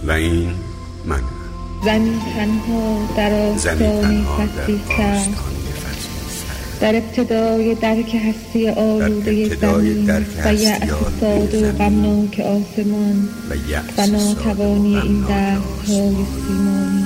و این من. زنی تنها در آستانه فصلی سر، در ابتدای درک هستی آلوده زمین و یأس ساده و غمناک آسمان و ناتوانی این دست‌های سیمانی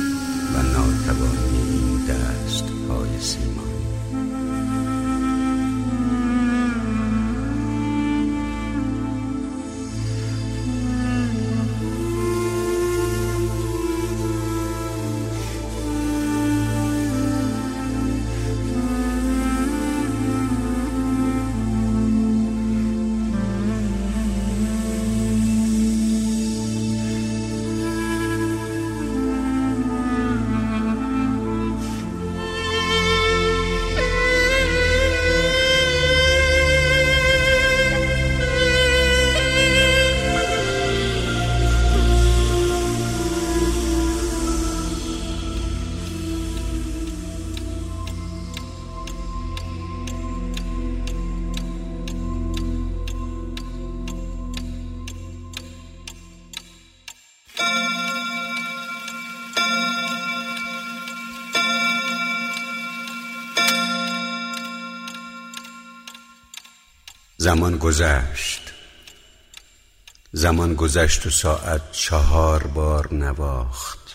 زمان گذشت و ساعت 4 بار نواخت.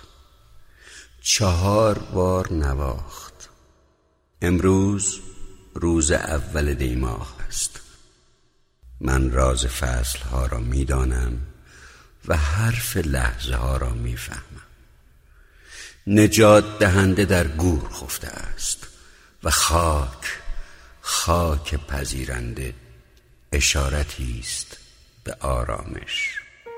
4 بار نواخت. امروز روز اول دیماه است. من راز فصل ها را می دانم و حرف لحظه ها را می فهمم. نجات دهنده در گور خفته است و خاک پذیرنده اشارتی است به آرامش.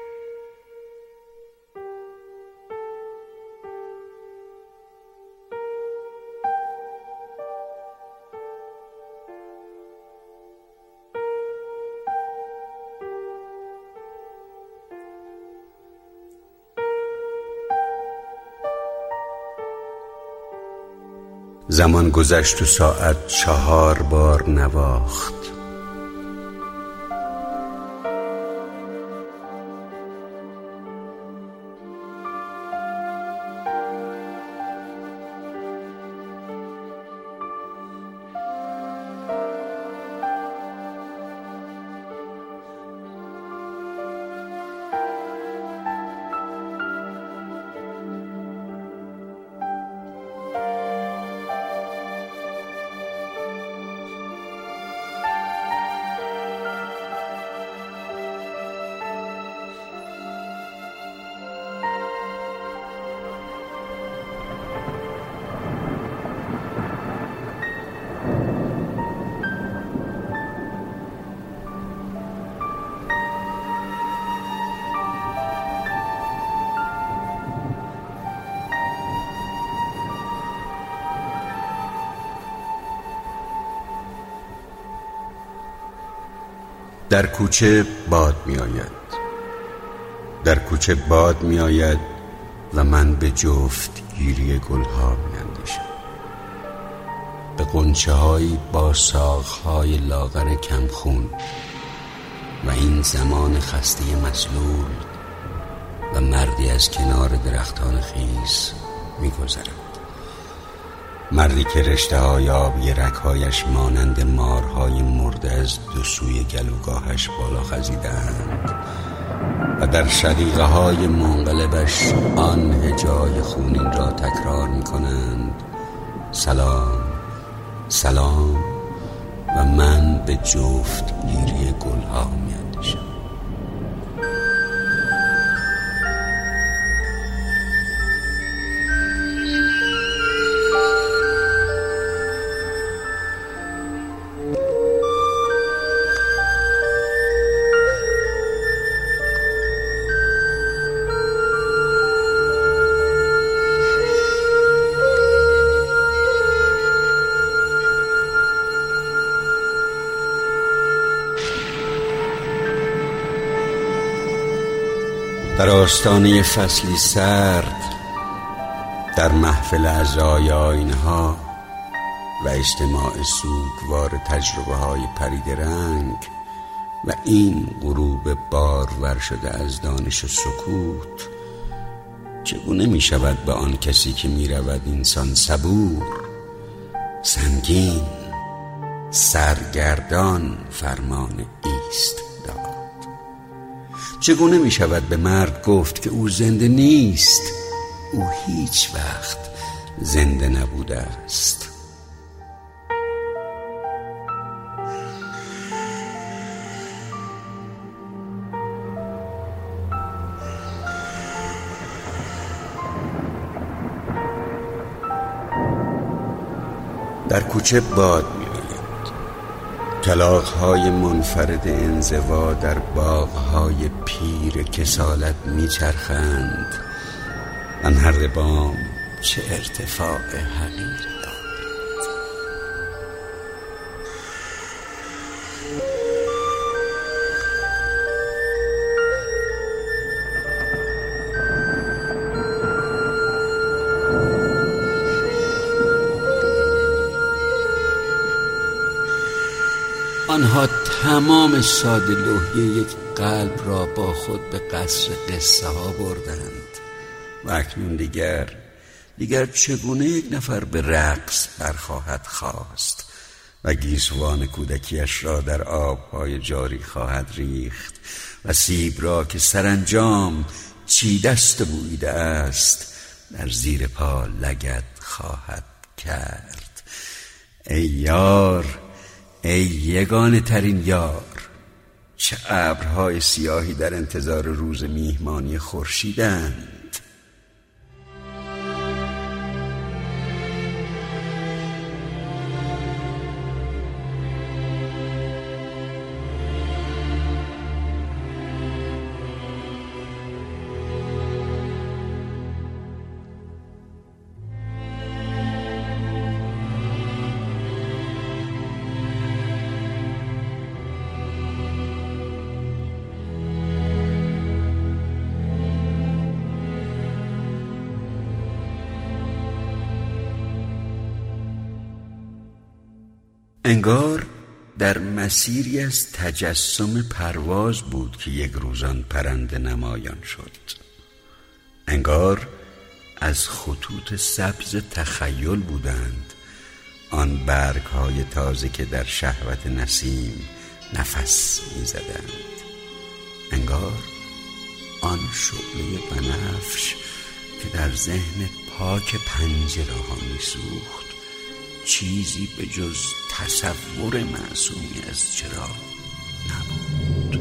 زمان گذشت و ساعت 4 بار نواخت. در کوچه باد می آید و من به جفت گیری گلها می اندیشم، به غنچه هایی با ساقهای لاغر کمخون و این زمان خسته مسلول و مردی از کنار درختان خیس می گذرد. مردی که رشته های آبی رگ‌هایش مانند مارهای مرده از دو سوی گلوگاهش بالا خزیدند و در شقیقه های منقلبش آن هجای خونین را تکرار می کنند: سلام سلام. و من به جفت گیری گلها می اندیشم. در آستانه فصلی سرد، در محفل اعضای آینه‌ها و اجتماع سوگوار تجربه های پرید رنگ و این غروب بارور شده از دانش و سکوت، چگونه می شود به آن کسی که می رود اینسان صبور، سنگین، سرگردان فرمان ایست داد؟ چگونه می شود به مرد گفت که او زنده نیست؟ او هیچ وقت زنده نبوده است. در کوچه باد می آید. کلاغ‌های منفرد انزوا در باغ‌های پیر کسالت می چرخند. انهر بام چه ارتفاع حقیر دارد. آنها تمام ساده لوحی یک قلب را با خود به قصر قصه ها بردند و اکنون دیگر چگونه یک نفر به رقص برخواهد خواست و گیسوان کودکیش را در آبهای جاری خواهد ریخت و سیب را که سرانجام چیدست بویده است در زیر پا لگد خواهد کرد. ای یار، ای یگانه ترین یار، چه ابرهای سیاهی در انتظار روز میهمانی خورشیدند. انگار در مسیری از تجسم پرواز بود که یک روزان پرنده نمایان شد. انگار از خطوط سبز تخیل بودند آن برگ‌های تازه که در شهوت نسیم نفس می‌زدند. انگار آن شعله بنفش که در ذهن پاک پنجره‌ها می‌سوخت چیزی به جز تصور معصومی از چرا نبود.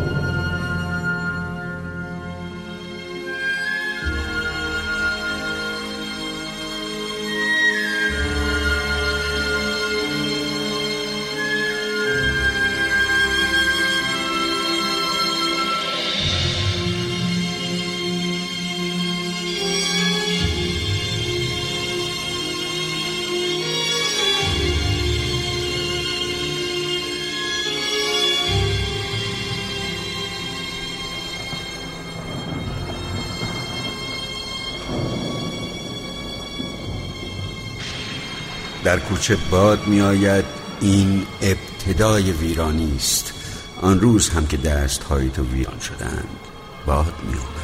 در کوچه باد می آید. این ابتدای ویرانی است. آن روز هم که دست‌های تو ویران شدند باد می آمد.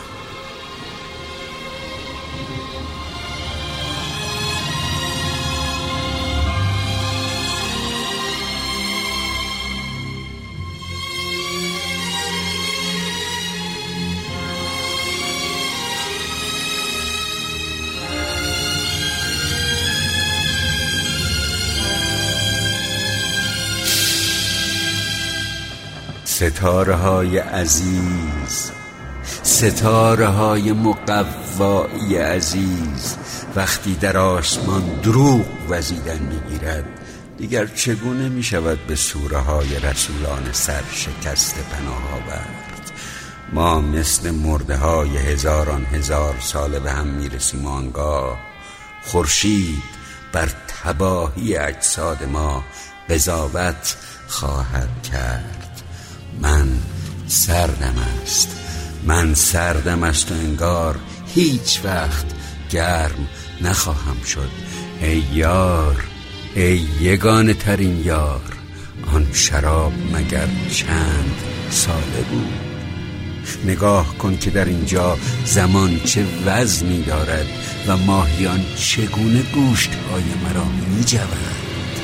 ستاره‌های عزیز، ستاره‌های مقوایی عزیز، وقتی در آسمان دروغ وزیدن می‌گیرد دیگر چگونه می‌شود به سوره‌های رسولان سرشکسته پناه آورد؟ ما مثل مرده‌های هزاران هزار ساله به هم می‌رسیم. آنگاه خورشید بر تباهی اجساد ما قضاوت خواهد کرد. من سردم است و انگار هیچ وقت گرم نخواهم شد. ای یار، ای یگانه ترین یار، آن شراب مگر چند ساله بود؟ نگاه کن که در اینجا زمان چه وزنی دارد و ماهیان چگونه گوشت‌های مرا می‌جوند.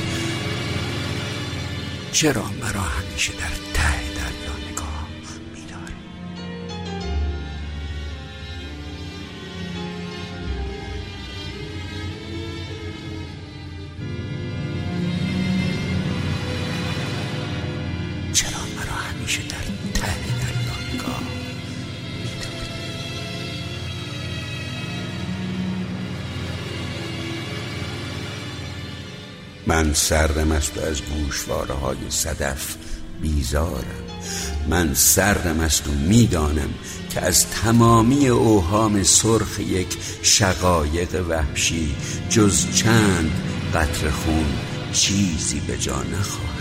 چرا مرا همیشه در ته دریا نگاه می‌داری؟ چرا مرا همیشه در ته دریا نگاه می‌داری؟ من سردم است و از گوشواره های صدف بیزارم. من سردم است و میدانم که از تمامی اوهام سرخ یک شقایق وحشی جز چند قطره خون چیزی به جا نخواهد.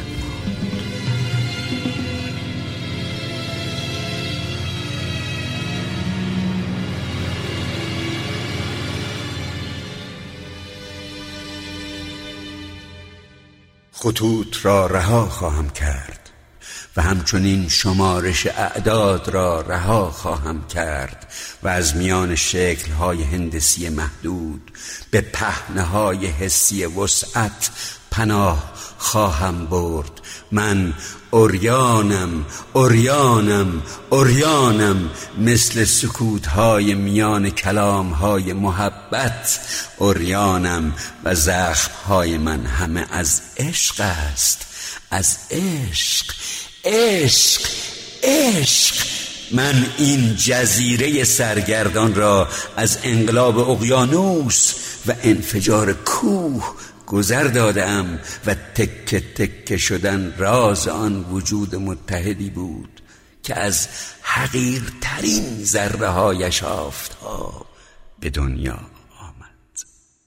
خطوط را رها خواهم کرد و همچنین شمارش اعداد را رها خواهم کرد و از میان شکل‌های هندسی محدود به پهنه‌های حسی وسعت پناه خواهم برد. من عریانم، عریانم، عریانم، مثل سکوت‌های میان کلام‌های محبت عریانم و زخم‌های من همه از عشق است. از عشق، عشق، عشق. من این جزیره سرگردان را از انقلاب اقیانوس و انفجار کوه گذر دادم و تکه تکه شدن راز آن وجود متحدی بود که از حقیرترین ذره هایش آفتاب به دنیا آمد.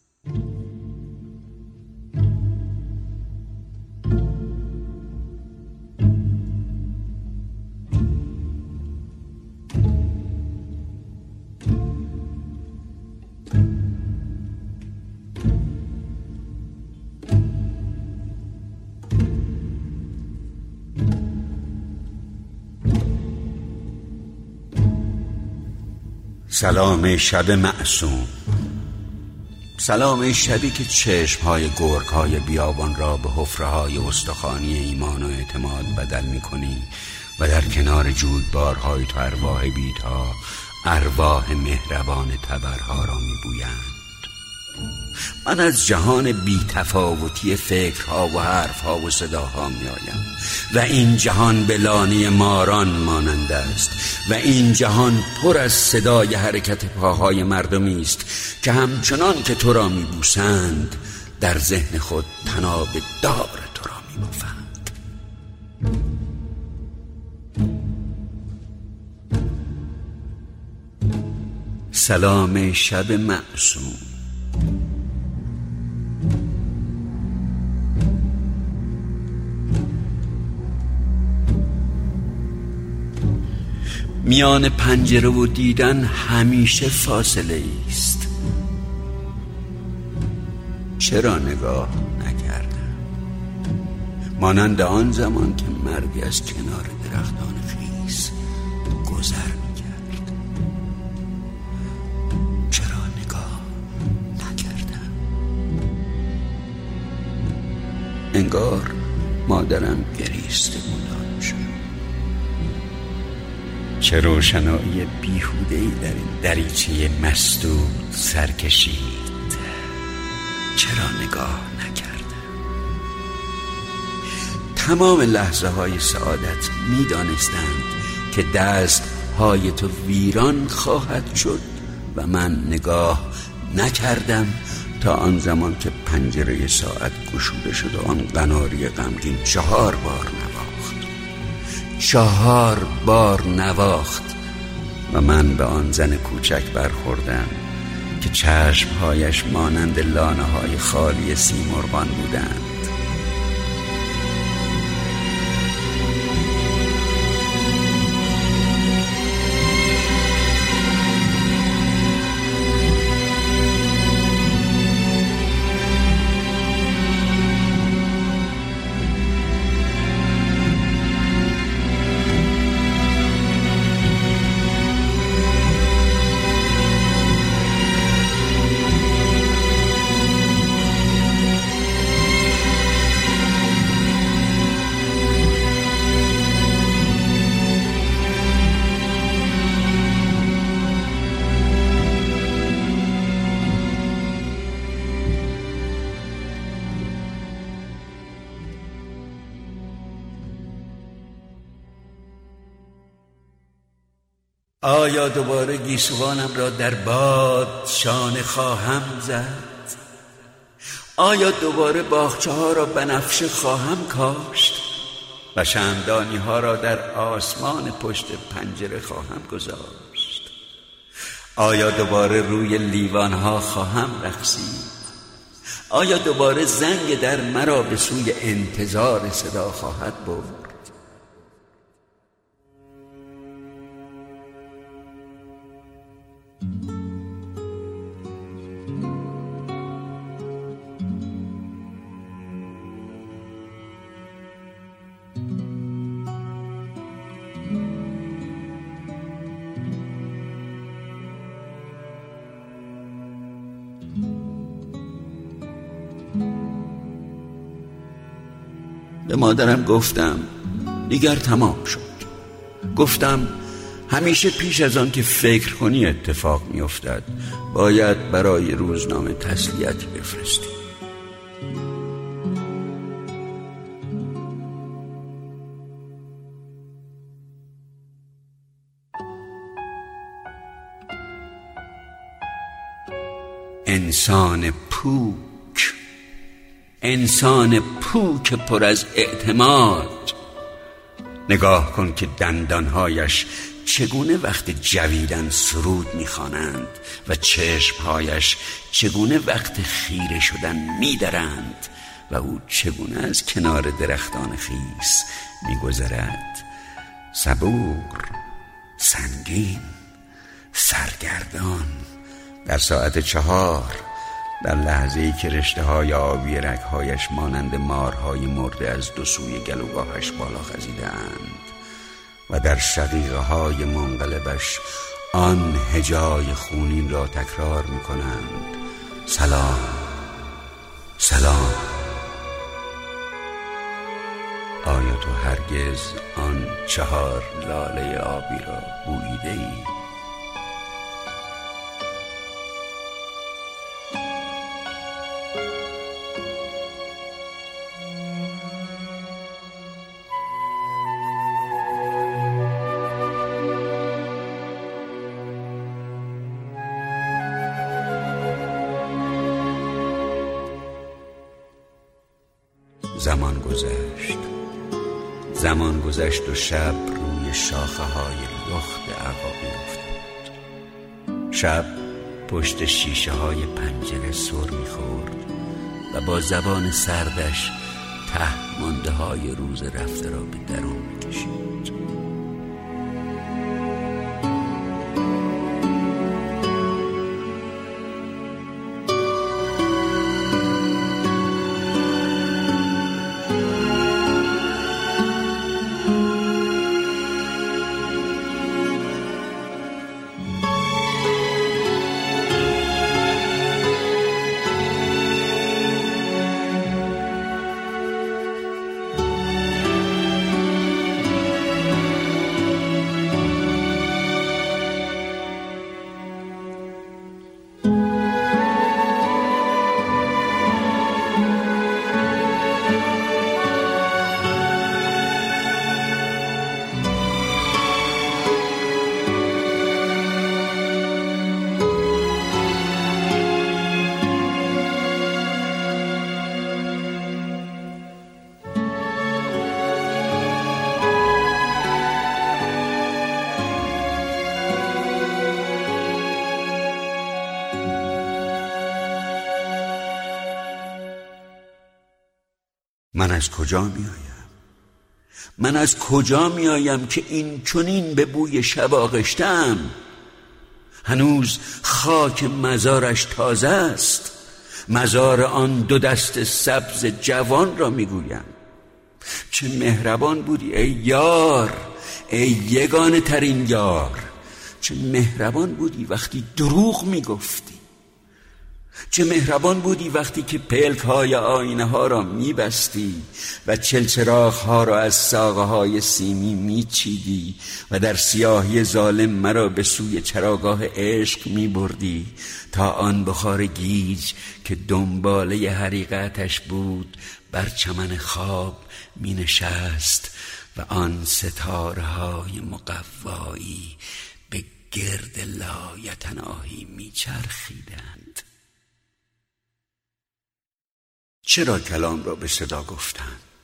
سلام شب معصوم، سلام شبی که چشمهای گرگ‌های بیابان را به حفره‌های استخوانی ایمان و اعتماد بدل می‌کنی و در کنار جویبارهای تو ارواح بی‌تا ارواح مهربان تبرها را می‌بویند. من از جهان بی‌تفاوتی فکرها و حرفها و صداها می‌آیم و این جهان به لانه ماران مانند است و این جهان پر از صدای حرکت پاهای مردمی است که همچنان که تو را می‌بوسند در ذهن خود طناب دار تو را می‌بافند. سلام شب معصوم، میان پنجره و دیدن همیشه فاصله است. چرا نگاه نکردم؟ مانند آن زمان که مردی از کنار درختان خیس گذر میکرد. چرا نگاه نکردم؟ انگار مادرم گریسته بود. چه روشنایی بیهوده‌ای در این دریچه مسدود سر کشید. چرا نگاه نکردم؟ تمام لحظه های سعادت می دانستند که دست های تو ویران خواهد شد و من نگاه نکردم تا آن زمان که پنجره ساعت گشوده شد و آن قناری غمگین 4 بار نواخت. 4 بار نواخت و من به آن زن کوچک برخوردم که چشمهایش مانند لانه های خالی سیمرغان بودند. آیا دوباره گیسوانم را در باد شانه خواهم زد؟ آیا دوباره باغچه ها را بنفشه خواهم کاشت و شمعدانی ها را در آسمان پشت پنجره خواهم گذاشت؟ آیا دوباره روی لیوان ها خواهم رقصید؟ آیا دوباره زنگ در مرا به سوی انتظار صدا خواهد برد؟ به مادرم گفتم دیگر تمام شد. گفتم همیشه پیش از آن که فکر کنی اتفاق می افتد. باید برای روزنامه تسلیتی بفرستی. انسان پوک پر از اعتماد. نگاه کن که دندانهایش چگونه وقت جویدن سرود میخوانند و چشمهایش چگونه وقت خیره شدن میدرند و او چگونه از کنار درختان خیس میگذرد، صبور، سنگین، سرگردان. در ساعت 4، در لحظه‌ای که رشته‌های آبی رگ‌هایش مانند مارهای مرده از دو سوی گلوگاهش بالا خزیده‌اند و در شقیقه‌های منقلبش آن هجای خونین را تکرار می‌کنند: سلام، سلام. آیا تو هرگز آن 4 لاله آبی را بوییده‌ای؟ زمان گذشت و شب روی شاخه های لخت عقاقی افتاد. شب پشت شیشه های پنجره سر می‌خورد و با زبان سردش ته مانده های روز رفته را به درون می‌کشید. من از کجا می آیم که این چنین به بوی شب آغشتم؟ هنوز خاک مزارش تازه است. مزار آن 2 دست سبز جوان را می گویم. چه مهربان بودی ای یار، ای یگانه ترین یار. چه مهربان بودی وقتی دروغ می گفتی. چه مهربان بودی وقتی که پلک های آینه ها را می بستی و چلچراغ ها را از ساقه های سیمی می چیدی و در سیاهی ظالم مرا به سوی چراگاه عشق می بردی تا آن بخار گیج که دنباله حقیقتش بود بر چمن خواب می نشست و آن ستاره های مقوایی به گرد لایتناهی میچرخیدند. چرا کلام را به صدا گفتند؟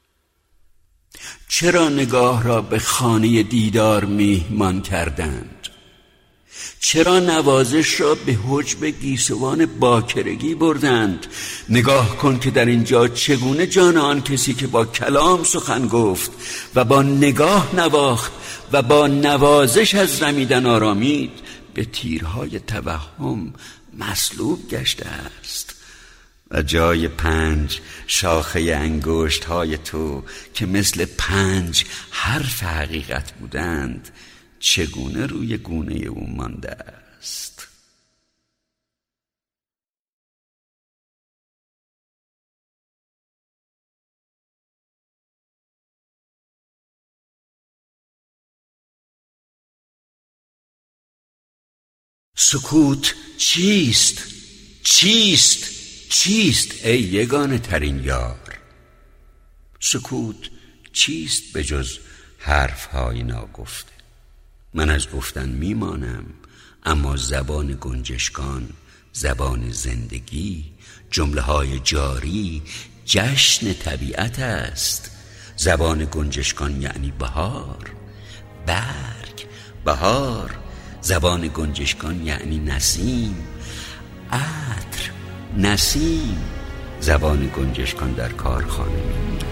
چرا نگاه را به خانه دیدار میهمان کردند؟ چرا نوازش را به حجب گیسوان باکرگی بردند؟ نگاه کن که در اینجا چگونه جان آن کسی که با کلام سخن گفت و با نگاه نواخت و با نوازش از رمیدن آرامید به تیرهای توهم مصلوب گشته است. و جای 5 شاخه انگشت‌های تو که مثل 5 حرف حقیقت بودند چگونه روی گونه او مانده است؟ سکوت چیست؟ چیست؟ چیست ای یگانه ترین یار؟ سکوت چیست به جز حرف‌های ناگفته؟ من از گفتن میمانم، اما زبان گنجشکان، زبان زندگی، جمله‌های جاری جشن طبیعت است. زبان گنجشکان یعنی بهار، برگ، بهار. زبان گنجشکان یعنی نسیم، عطر، نسیم. زبان گنجشکان در کارخانه میموند.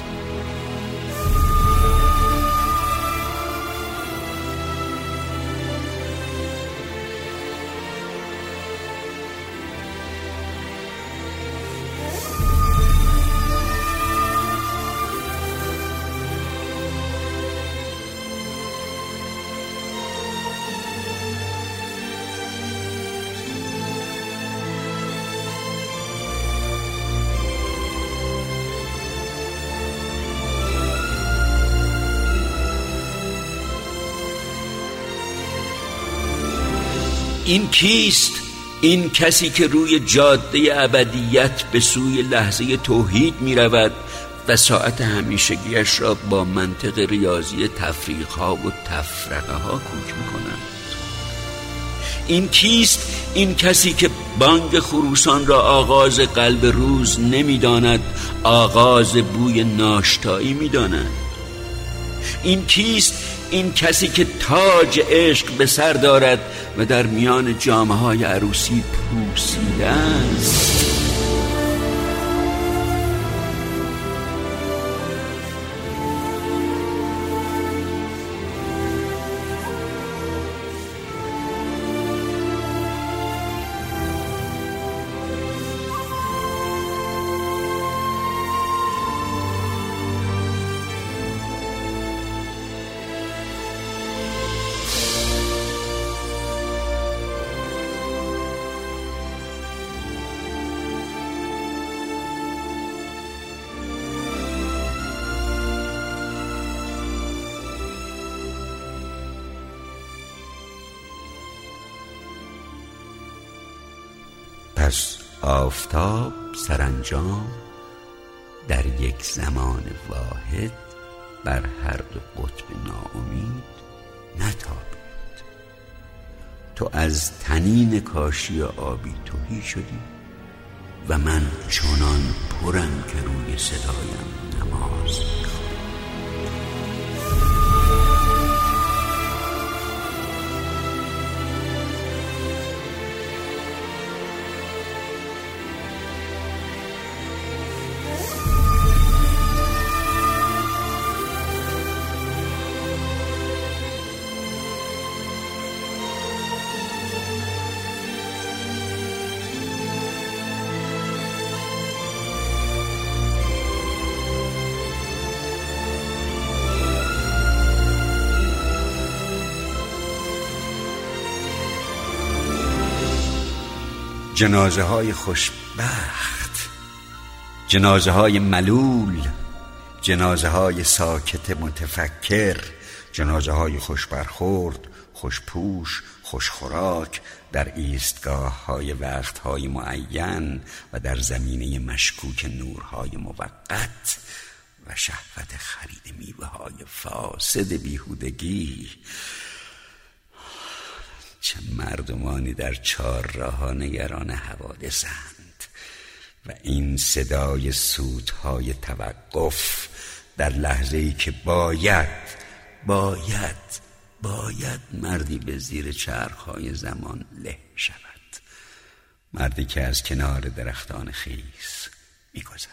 این کیست؟ این کسی که روی جاده ابدیت به سوی لحظه توحید می رود و ساعت همیشگیش را با منطق ریاضی تفریقها و تفرقه ها کوک می کند. این کیست؟ این کسی که بانگ خروسان را آغاز قلب روز نمی داند، آغاز بوی ناشتایی می داند. این کیست؟ این کسی که تاج عشق به سر دارد و در میان جامه‌های عروسی پوسیده است. پس آفتاب سرانجام در یک زمان واحد بر هر دو قطب ناامید نتابید. تو از طنین کاشی آبی تهی شدی و من چنان پرم که روی صدایم نماز می‌خوانم. جنازه های خوشبخت، جنازه های ملول، جنازه های ساکت متفکر، جنازه های خوشبرخورد، خوشپوش، خوشخوراک در ایستگاه های وقت های معین و در زمینه مشکوک نورهای موقت و شهوت خرید میوه های فاسد بیهودگی. چه مردمانی در چهارراه‌ها نگران حوادثند و این صدای سوتهای توقف در لحظه‌ای که باید مردی به زیر چرخهای زمان له شود، مردی که از کنار درختان خیس می‌گذرد.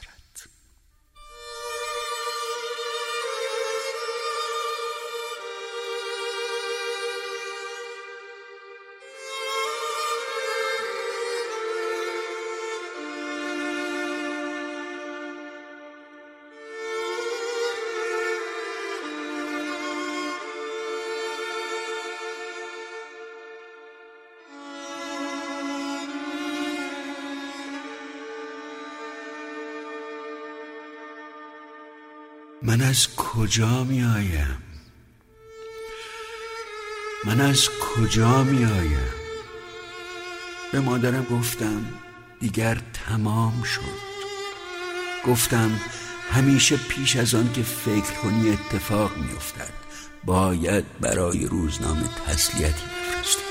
من از کجا می آیم؟ به مادرم گفتم دیگر تمام شد. گفتم همیشه پیش از آن که فکر کنی اتفاق می افتد. باید برای روزنامه تسلیتی بفرستی.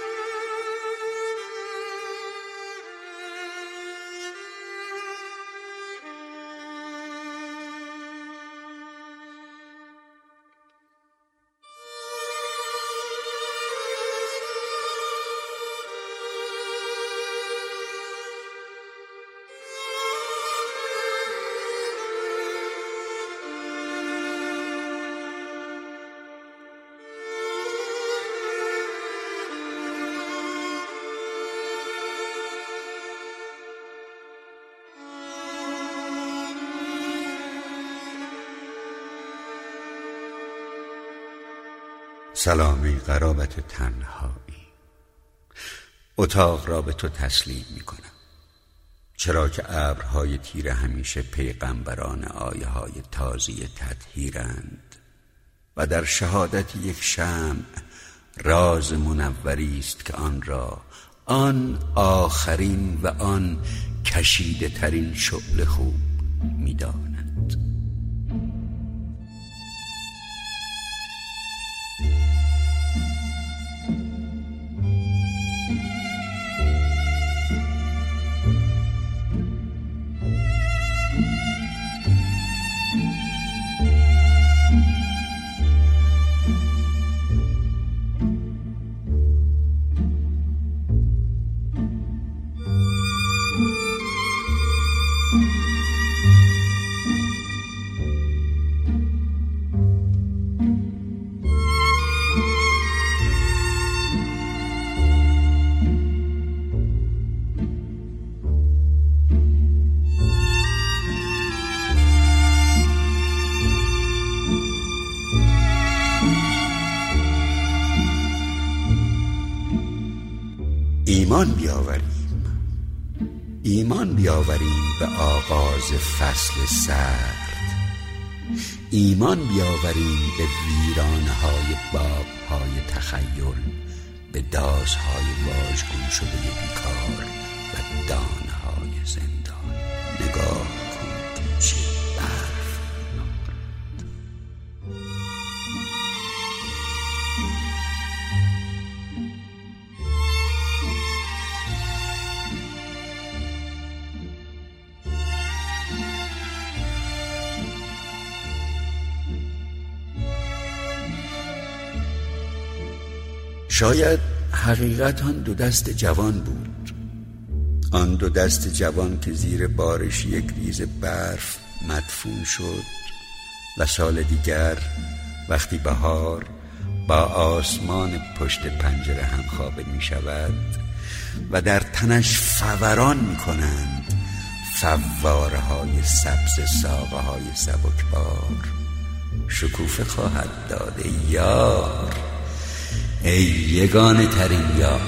سلامی قرابت تنهایی، اتاق را به تو تسلیم می کنم، چرا که ابرهای تیره همیشه پیغمبران آیه های تازی تطهیرند و در شهادت یک شمع راز منوری است که آن را آن آخرین و آن کشیده ترین شعله خوب می داند. ایمان بیاوریم به آغاز فصل سرد، ایمان بیاوریم به ویرانه های باغ‌های تخیل، به دازهای واژگون شده بیکار و دانه های زندان. نگاه کن که چه برف می‌بارد. شاید حقیقت آن دو دست جوان بود، آن دو دست جوان که زیر بارش یک ریز برف مدفون شد و سال دیگر وقتی بهار با آسمان پشت پنجره همخوابه می شود و در تنش فوران می کنند فواره های سبز ساقه های سبکبار، شکوفه خواهد داد ای یار، ای یگانه ترین یار.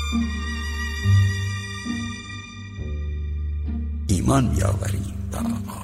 ایمان بیاوریم به آقا.